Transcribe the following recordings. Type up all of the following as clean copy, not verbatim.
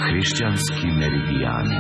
Hrišćanski meridijani.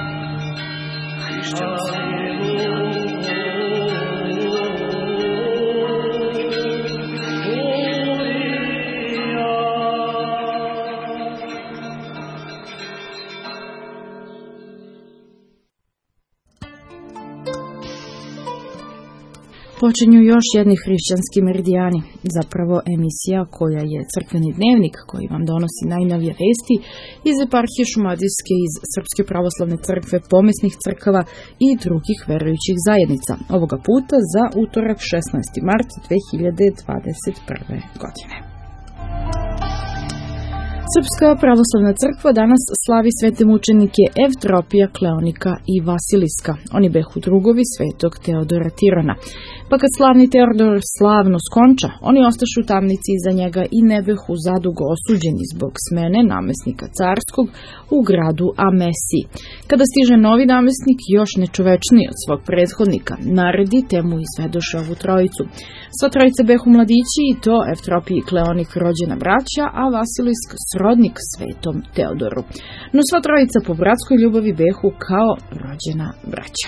Počinju još jedni hrišćanski meridijani, zapravo emisija koja je crkveni dnevnik koji vam donosi najnovije vesti iz eparhije Šumadijske, iz Srpske pravoslavne crkve, pomesnih crkava i drugih verujućih zajednica. Ovoga puta za utorak 16. mart 2021. godine. Srpska pravoslavna crkva danas slavi svete mučenike Evtropija, Kleonika i Vasiliska. Oni behu drugovi svetog Teodora Tirana. Pa kad slavni Teodor slavno skonča, oni ostašu u tamnici iza njega i ne behu zadugo osuđeni zbog smene namesnika carskog u gradu Amesiji. Kada stiže novi namesnik, još nečovečniji od svog prethodnika, naredi te mu izvedoše ovu trojicu. Sva trojica behu mladići i to Evtropij i Kleonik rođena braća, a Vasilisk srodnik svetom Teodoru. No sva trojica po bratskoj ljubavi behu kao rođena braća.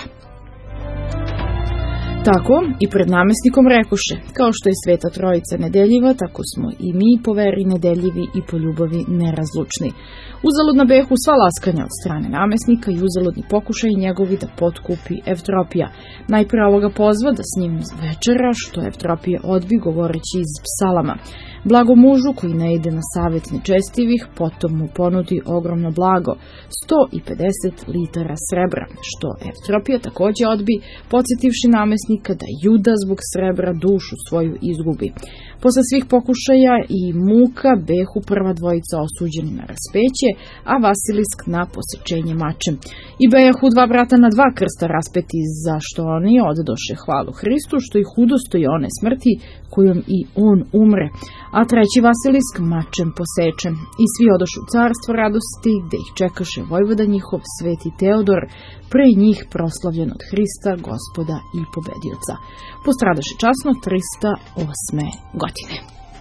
Tako i pred namesnikom rekoše, kao što je sveta trojica nedeljiva, tako smo i mi po veri nedeljivi i po ljubavi nerazlučni. Uzaludna behu sva laskanja od strane namesnika i uzaludni pokušaj njegovi da potkupi Evtropija. Najpre ovoga pozva da s njim večera, što Evtropije odbi govoreći iz psalama. Blago mužu koji ne ide na savjet nečestivih, potom mu ponudi ogromno blago, 150 litara srebra, što Evtropija također odbi, podsjetivši namesnika da Juda zbog srebra dušu svoju izgubi. Posle svih pokušaja i muka behu prva dvojica osuđeni na raspeće, a Vasilisk na posečenje mačem. I bejahu dva brata na dva krsta raspeti, zašto oni oddoše hvalu Hristu, što ih udostoji one smrti kojom i on umre, a treći Vasilisk mačem posečen. I svi odošu u carstvo radosti, gde ih čekaše vojvoda njihov, sveti Teodor, pre njih proslavljen od Hrista, Gospoda i pobedioca. Postradaše časno 308. godine.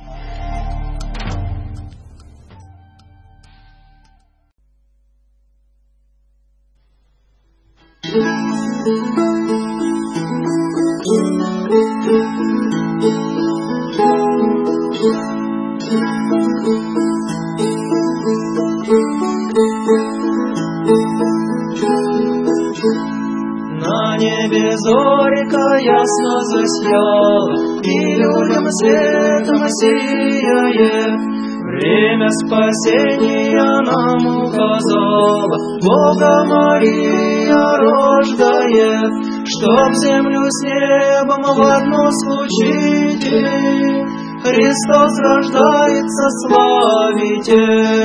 На небе зорька ясно засияла, и людям светом сияет. Время спасения нам указала, Бога Мария рождает, чтоб землю с небом в одно случите. Христос рождается, славите.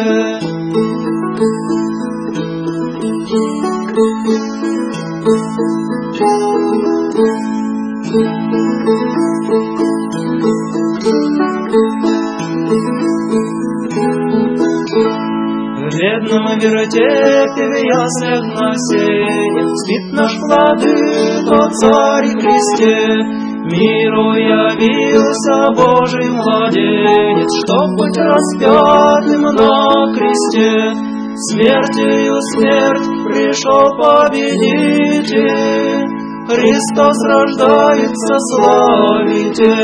В бедном вертепе в яслях на сене спит наш владыка, царь и Христе. Миру явился Божий младенец, чтоб быть распятым на кресте. Смертью смерть пришел победитель, Христос рождается, славите.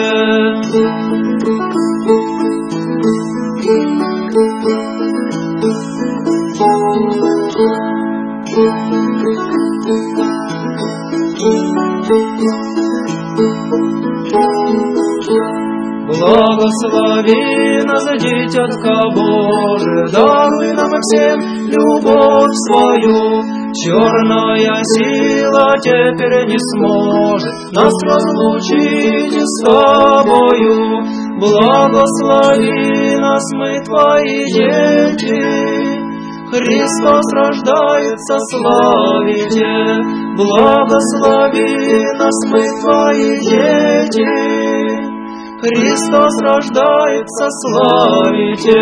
Благослови нас, дитятка Божия, даруй нам всем любовь свою. Черная сила теперь не сможет нас разлучить с тобою. Благослови нас, мы твои дети, Христос рождается, славите. Благослови нас, мы твои дети, Христос рождается, славите.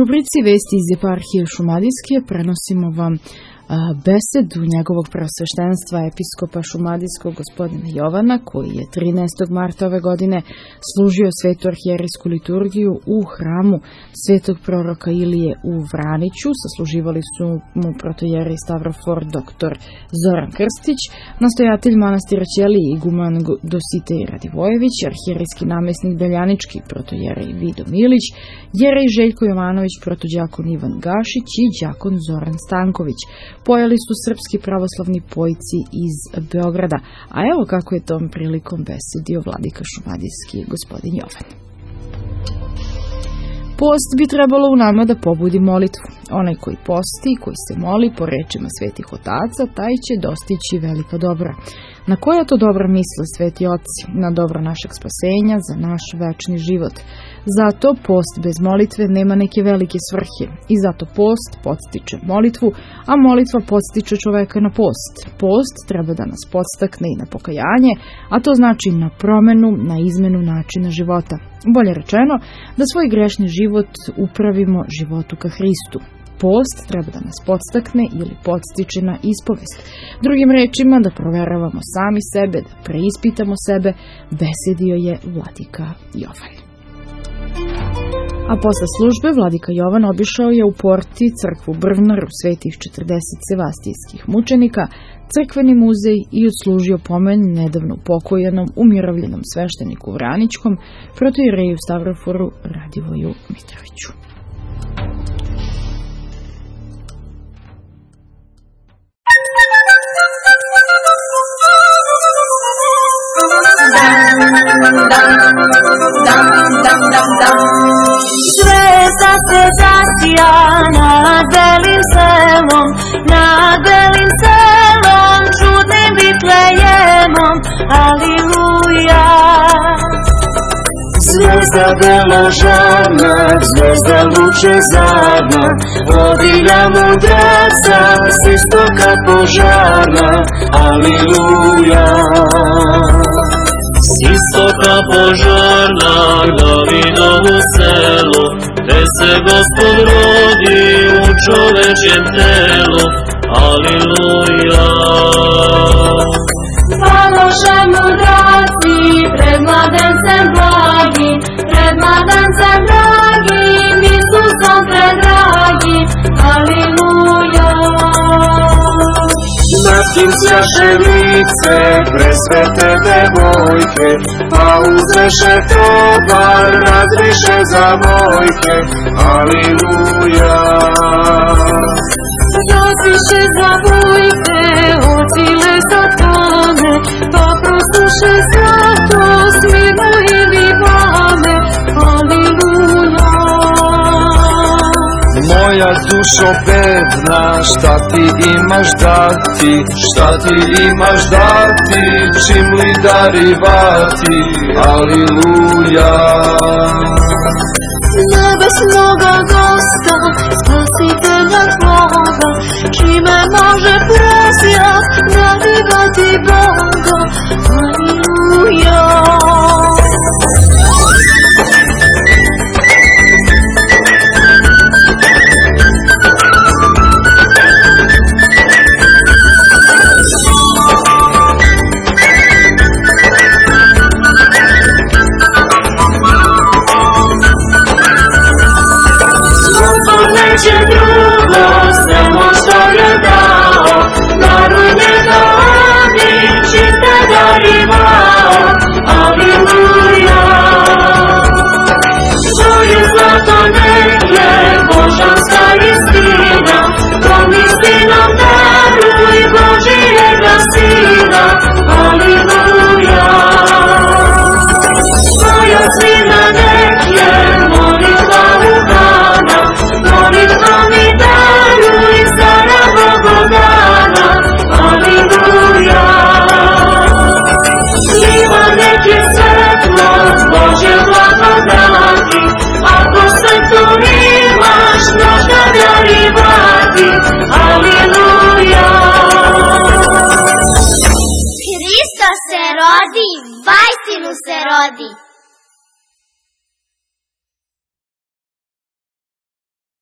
rubrici Vesti iz eparhije Šumadijske prenosimo vam besedu njegovog preosveštenstva episkopa šumadijskog gospodina Jovana, koji je 13. marta ove godine služio svetu arhijerejsku liturgiju u hramu svetog proroka Ilije u Vraniću. Sasluživali su mu protojerej Stavrofor dr. Zoran Krstić, nastojatelj manastira Ćelije iguman Dositej Radivojević, arhijerejski namjesnik Beljanički protojerej Vido Milić, jerej Željko Jovanović, protođakon Ivan Gašić i đakon Zoran Stanković. Pojeli su srpski pravoslavni pojci iz Beograda, a evo kako je tom prilikom besedio vladika šumadijski gospodin Jovan. Post bi trebalo u nama da pobudi molitvu. Onaj koji posti i koji se moli po rečima svetih otaca, taj će dostići velika dobra. Na koja to dobra misle sveti oci? Na dobro našeg spasenja, za naš večni život. Zato post bez molitve nema neke velike svrhe i zato post podstiče molitvu, a molitva podstiče čoveka na post. Post treba da nas podstakne i na pokajanje, a to znači na promenu, na izmenu načina života. Bolje rečeno, da svoj grešni život upravimo životu ka Hristu. Post treba da nas podstakne ili podstiče na ispovest. Drugim rečima, da proveravamo sami sebe, da preispitamo sebe, besedio je vladika Jovan. A posle službe vladika Jovan obišao je u porti crkvu Brvnar u svetih 40 sevastijskih mučenika, crkveni muzej i odslužio pomen nedavno upokojenom umirovljenom svešteniku Vranićkom, protojereju Stavroforu Radivoju Mitroviću. Zvezda se zasija nad belim selom, nad belim selom, čudnim Vitlejemom, aliluja. Zvezda beložarna, zvezda lučezarna, vodilja mudraca, s istoka požarna, aliluja. S istoka požarna, Davidovo selo, gde se Gospod rodi u čovečjem telu, aliluja. Paloše mudraci pred mladencem blagim, pred mladencem blagim, Isusom predragim, aliluja. Natim sjaše lice presvete devojke, pa uzreše tovar, razriše zavojke, aliluja. Zasiše zavojke, ocile sa tome, pa prosuše zlato, smirno ili vame, aliluja. Moja dušo bedna, šta ti imaš dati, šta ti imaš dati, čim li darivati, aliluja. Nebesnoga gosta, spasitelja svoga, čime može presjak darivati Boga, aliluja. Neće drugo, samo što je dao, daruj njega oni, čiste darivao, aliluja. To je zlato neklje, božanska istina, tom istinom daruj Božijega Sina, aliluja. Tvoja svina neklje, molitva uhana, molitva mi daruj stara Bogodana, aliluja. Svima nek je svetlost Božje blagodati, ako se tu imaš, znaš da darivati, aliluja. Hristos se rodi, vajstinu se rodi.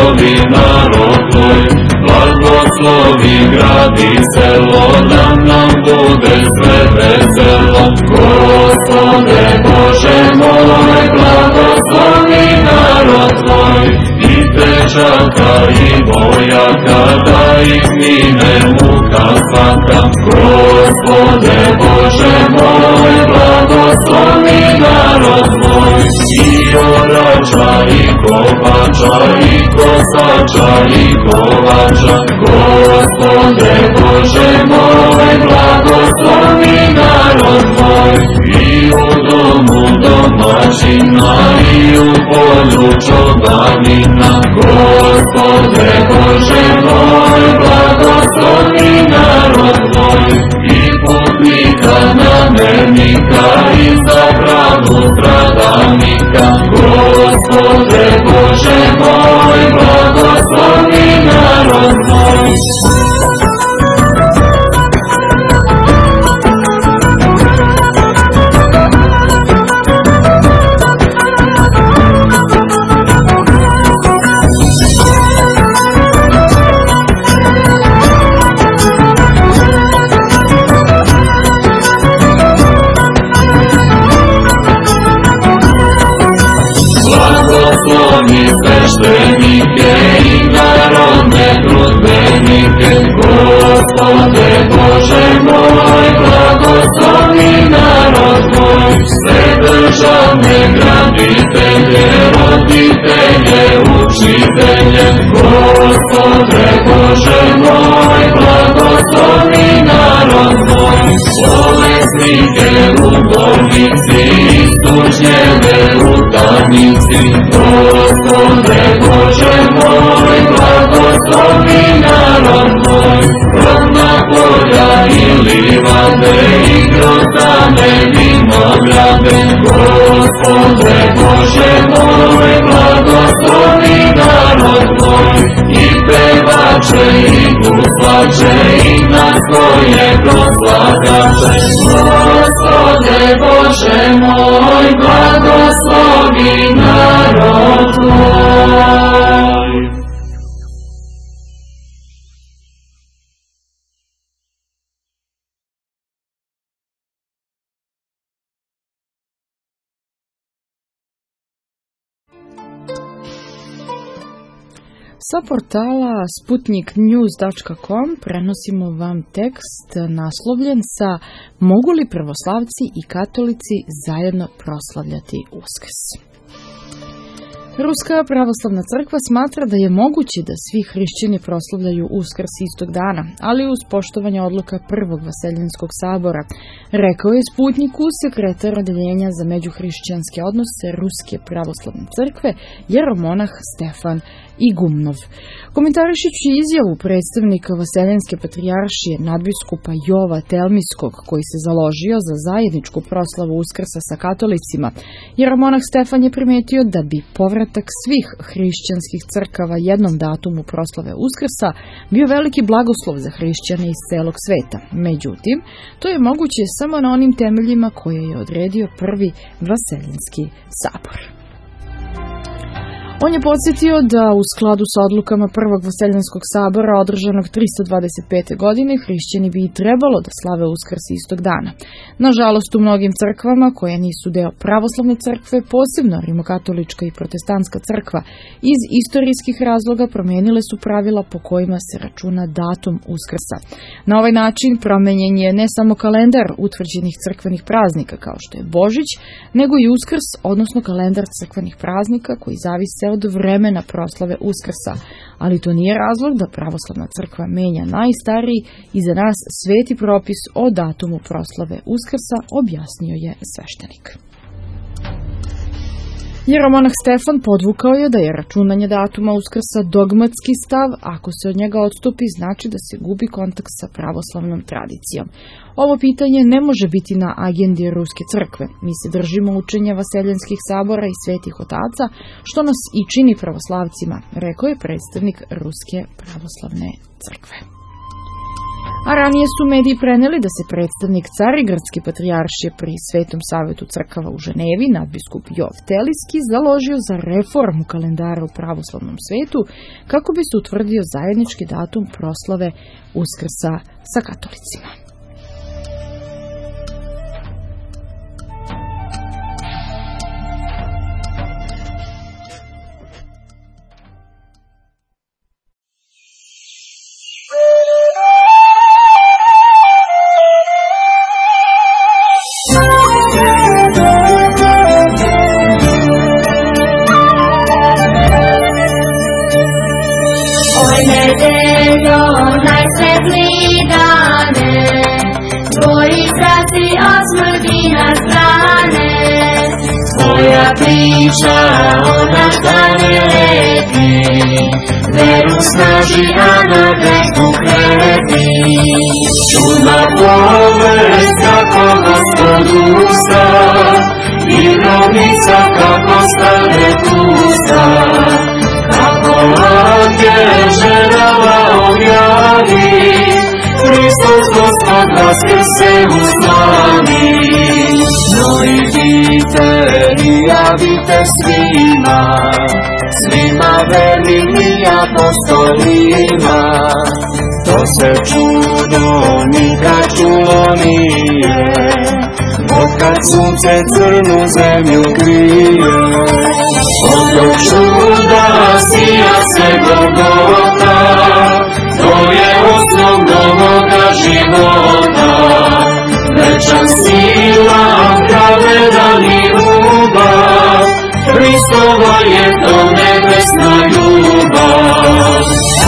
blagoslovi narod tvoj, blagoslovi grad i selo, da nam bude sve veselo. Gospode Bože moj, blagoslovi narod tvoj, i pečaka i vojaka, da ih mine muka svaka. Gospode Bože moj, blagoslovi narod tvoj, i orača i kovača, i kosača i kovača. Gospode Bože moj, blagoslovi narod tvoj, i u domu domaćina, i u polju čobanina. Gospode Bože moj, blagoslovi narod tvoj, i putnika namernika, i zabranu stradanika. Gospode Bože moj, blagoslovi narod tvoj. Blagoslovi sveštenike i narodne trudbenike. Gospode Bože moj, blagoslovi narod tvoj, sve državne graditelje, roditelje, učitelje. Gospode Bože moj, blagoslovi narod tvoj, bolesnike, ubogici, istužnjene utamnici. Gospode Bože moj, blagoslovi narod tvoj, rodna polja i livade, i grozdane vinograde. Gospode Bože moj, blagoslovi narod tvoj, i pevače i guslače, i na svoje proslagače. Gospode Bože moj, blagoslovi narod tvoj. Sa portala sputniknews.com prenosimo vam tekst naslovljen sa "Mogu li pravoslavci i katolici zajedno proslavljati Uskrs?" Ruska pravoslavna crkva smatra da je moguće da svi hrišćani proslavljaju Uskrs istog dana, ali uz poštovanje odluka Prvog Vaseljenskog sabora, rekao je Sputniku sekretar odeljenja za međuhrišćanske odnose Ruske pravoslavne crkve jeromonah Stefan Igumnov. Komentarišući izjavu predstavnika Vaseljenske patrijaršije nadbiskupa Jova Telmiskog, koji se založio za zajedničku proslavu Uskrsa sa katolicima, jeromonah Stefan je primetio da bi povratak svih hrišćanskih crkava jednom datumu proslave Uskrsa bio veliki blagoslov za hrišćane iz celog sveta. Međutim, to je moguće samo na onim temeljima koje je odredio Prvi Vaseljenski sabor. On je podsjetio da u skladu sa odlukama Prvog Vaseljenskog sabora održanog 325. godine hrišćani bi i trebalo da slave Uskrs istog dana. Nažalost, u mnogim crkvama koje nisu deo pravoslavne crkve, posebno rimokatolička i protestantska crkva, iz istorijskih razloga promijenile su pravila po kojima se računa datum Uskrsa. Na ovaj način promenjen je ne samo kalendar utvrđenih crkvenih praznika kao što je Božić, nego i Uskrs, odnosno kalendar crkvenih praznika koji zavise od vremena proslave Uskrsa, ali to nije razlog da pravoslavna crkva menja najstariji i za nas sveti propis o datumu proslave Uskrsa, objasnio je sveštenik. Jeromonah Stefan podvukao je da je računanje datuma Uskrsa dogmatski stav, ako se od njega odstupi znači da se gubi kontakt sa pravoslavnom tradicijom. Ovo pitanje ne može biti na agendi Ruske crkve. Mi se držimo učenja Vaseljenskih sabora i svetih otaca, što nas i čini pravoslavcima, rekao je predstavnik Ruske pravoslavne crkve. A ranije su mediji preneli da se predstavnik Carigradske patrijaršije pri Svetom savetu crkava u Ženevi, nadbiskup Jov Teliski, založio za reformu kalendara u pravoslavnom svetu kako bi se utvrdio zajednički datum proslave Uskrsa sa katolicima. Priča o naš dan je letni, veru snaži, a na grehu kredi. Čudna povest kako Gospod usta, i grobnica kako stane pusta. Kako angel ženama objavi, Hristos Gospod vaskrse u slavi. No idite i javite svima, svima vernim i apostolima. To se čudo nikad čulo nije, otkad sunce crnu zemlju krije. Od tog čuda sija se Golgota, to je osnov novoga života. Večan sila, pravedan i ljubav, Hristova je to nebesna ljubav.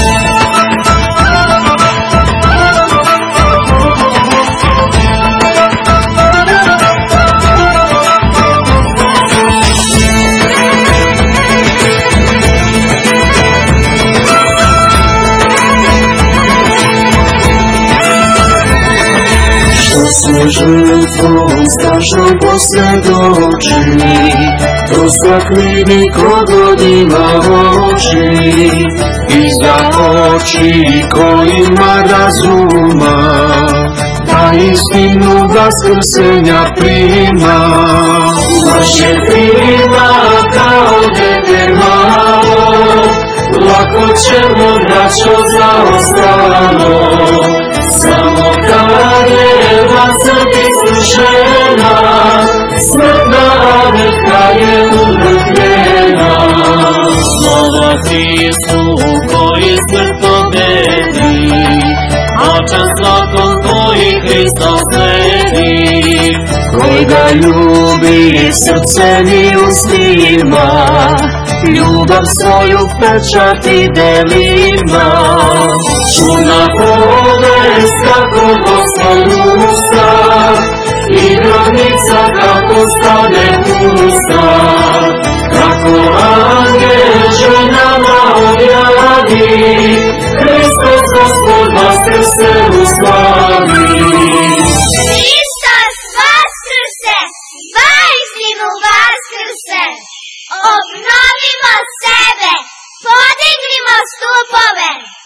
Žrtvom strašnom posvjedoči, to stakli ko god ima oči, i za oči kojima razuma, da istinu vaskrsenja prima. Vaše prima kao dete malo, lako ćemo braćo zaostalo. Samo kad je smrt iskušena, smrtna bitka je utrpljena. Slova Hristu koji smrt pobedi, očan svakom koji Hristos sledi. Koji ga ljubi srcem i ustima, ljubav svoju pečati delima. Čudna povest kako Gospod usta, i grobnica kako stane pusta. Kako angel ženama objavi, Hristos Gospod vaskrse u slavi. Hristos vaskrse, vaistinu vaskrse. Obnovimo sebe, podignimo stupove.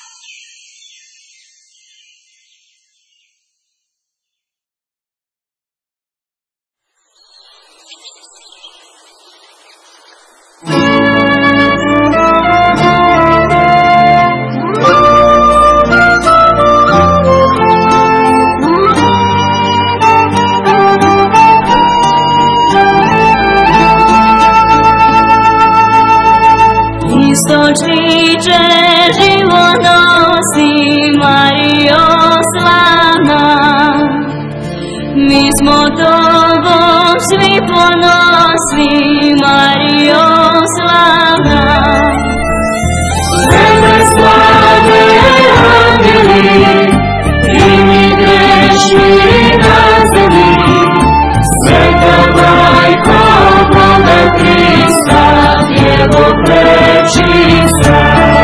Istočiće život nosi Marijo slavna, mi smo tobom svi ponosni Marijo slavna. Tebe slave angeli, i mi grešni na zemlji, Sveta Majko Boga Hrista, Djevo prečista.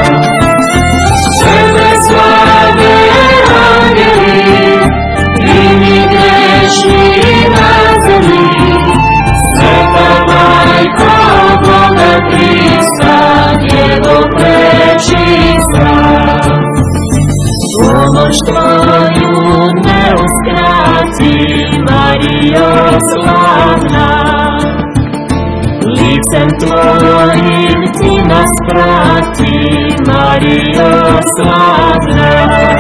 Tebe slave angeli, i mi grešni na zemlji, Sveta Majko Marijo slavna, licem tvojim ti nas prati, Marijo slavna.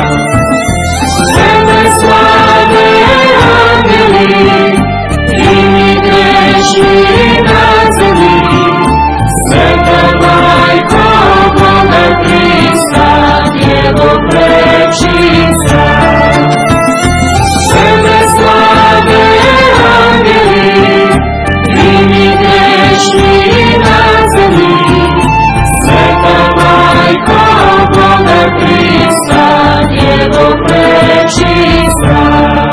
Tebe slave angeli, i mi grešni na zemlji, Sveta Majko Boga Hrista, Djevo prečica. Tebe slave angeli, i mi grešni na zemlji, Sveta Majko Boga Hrista, Djevo prečica.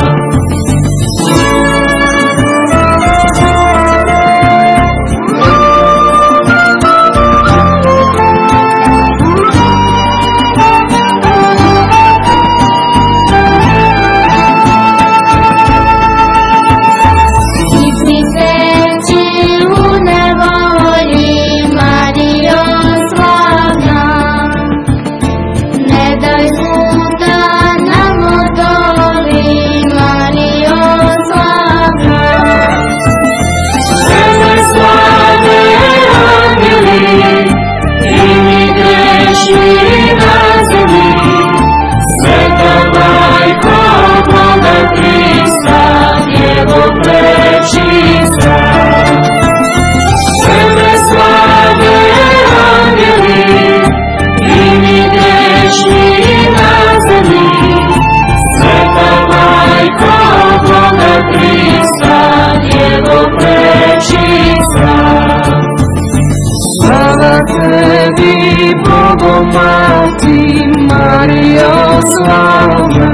Tebi, Bogomati, Marijo slavna,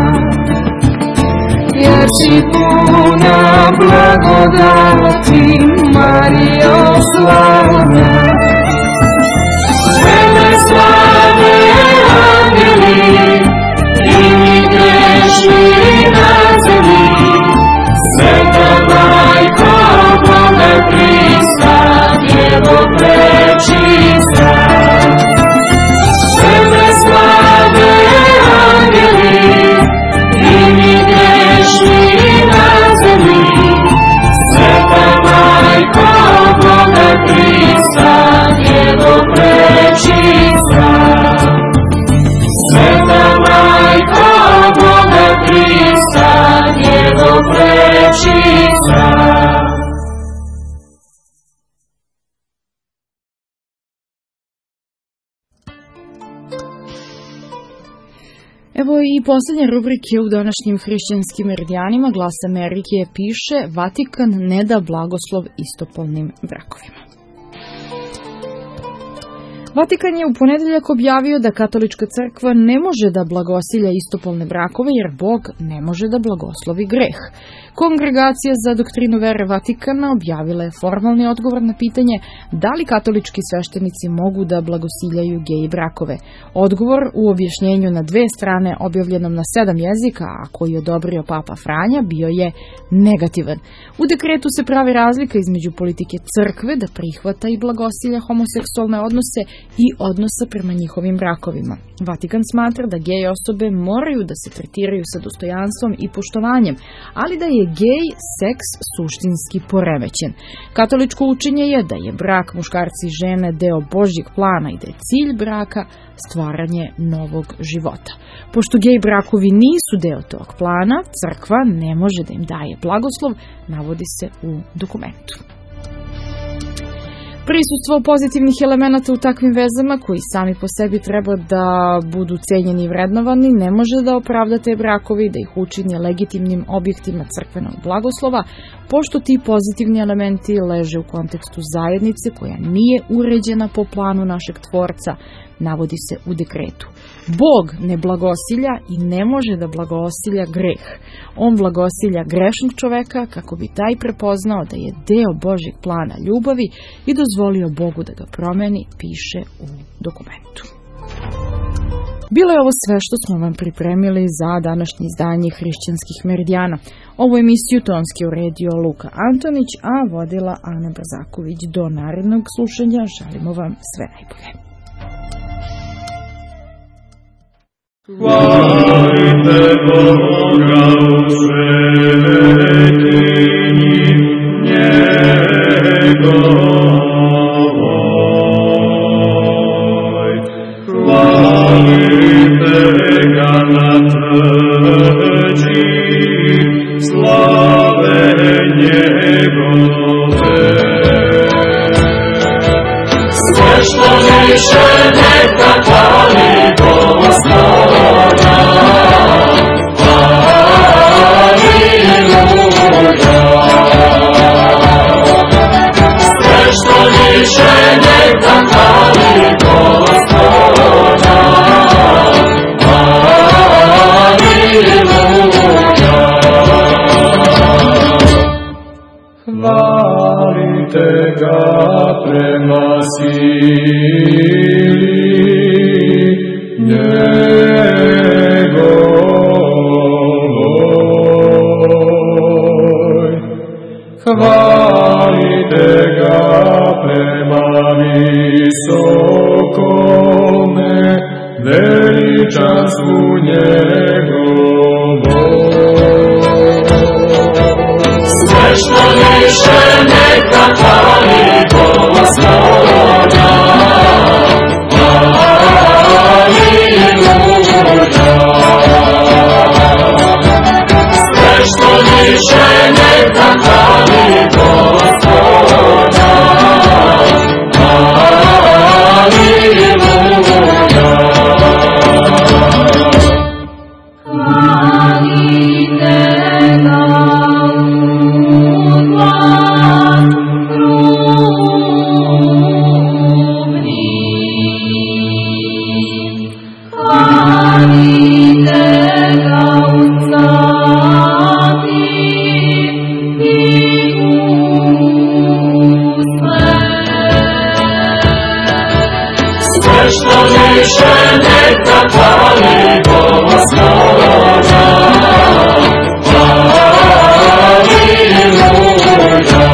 jer si puna blagodati, Marijo slavna. Tebe slave angeli, i mi grešni na zemlji, Sveta Majko Boga Hrista, Djevo prečica. Tebe slave angeli, i mi grešni na zemlji, Sveta Majko Boga Hrista, Djevo prečica. Sveta Majko Boga Hrista, Djevo prečica. Evo i posljednje rubrike u današnjim hrišćanskim meridijanima. Glas Amerike piše: Vatikan ne da blagoslov istopolnim brakovima. Vatikan je u ponedeljak objavio da katolička crkva ne može da blagosilja istopolne brakove jer Bog ne može da blagoslovi greh. Kongregacija za doktrinu vere Vatikana objavila je formalni odgovor na pitanje da li katolički sveštenici mogu da blagosiljaju gej brakove. Odgovor u objašnjenju na 2 strane objavljenom na 7 jezika, a koji je odobrio Papa Franja, bio je negativan. U dekretu se pravi razlika između politike crkve da prihvata i blagosilja homoseksualne odnose i odnosa prema njihovim brakovima. Vatikan smatra da gej osobe moraju da se tretiraju sa dostojanstvom i poštovanjem, ali da je gej seks suštinski poremećen. Katoličko učenje je da je brak muškarca i žene deo Božjeg plana i da je cilj braka stvaranje novog života. Pošto gej brakovi nisu deo tog plana, crkva ne može da im daje blagoslov, navodi se u dokumentu. Prisustvo pozitivnih elemenata u takvim vezama, koji sami po sebi treba da budu cenjeni i vrednovani, ne može da opravda te brakovi, da ih učini legitimnim objektima crkvenog blagoslova, pošto ti pozitivni elementi leže u kontekstu zajednice koja nije uređena po planu našeg Tvorca, navodi se u dekretu. Bog ne blagosilja i ne može da blagosilja greh. On blagosilja grešnog čoveka kako bi taj prepoznao da je deo Božjeg plana ljubavi i dozvolio Bogu da ga promeni, piše u dokumentu. Bilo je ovo sve što smo vam pripremili za današnje izdanje Hrišćanskih meridijana. Ovu emisiju tonski uredio Luka Antonić, a vodila Ana Brzaković. Do narednog slušanja želimo vam sve najbolje. Hvalite Boga u sveti što više neka hvali Gospoda. Aleluja. Sve što više neka hvali Gospoda. Aleluja. Hvalite ga prema sili njegovoj. Hvalite ga prema visokome veličanstvu njegovoj. Sve što više neka hvali Gospoda. Aleluja. Sve što više neka hvali Gospoda. Aleluja. Hvalite ga što više neka hvali Gospoda. Aleluja.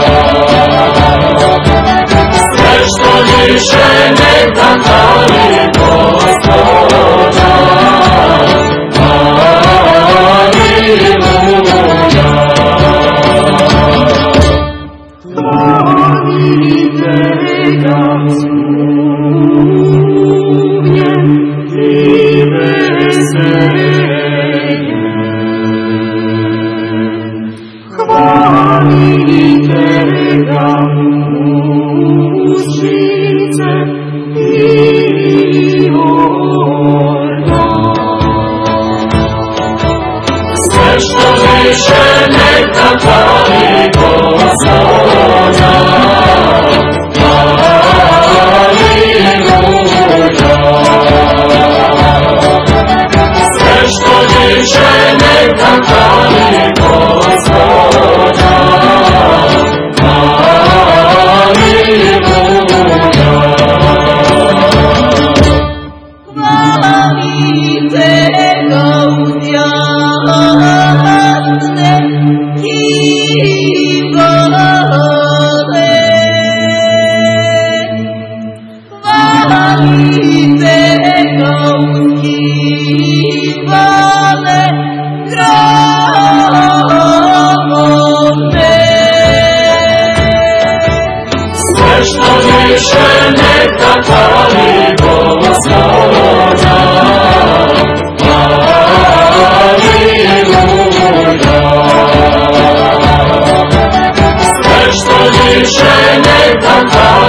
Sve što više neka hvali Gospoda. Aleluja. Hvalite ga hvalite ga mušice i organ. Sve što više neka hvali Gospoda. Aleluja. Sve što više neka hvali Gospoda. Aleluja. Hvalite ga udjasne kibale. Hvalite ga udkibale gravone. Sve što više neka hvali Gospoda. Aleluja. Sve što više neka hvali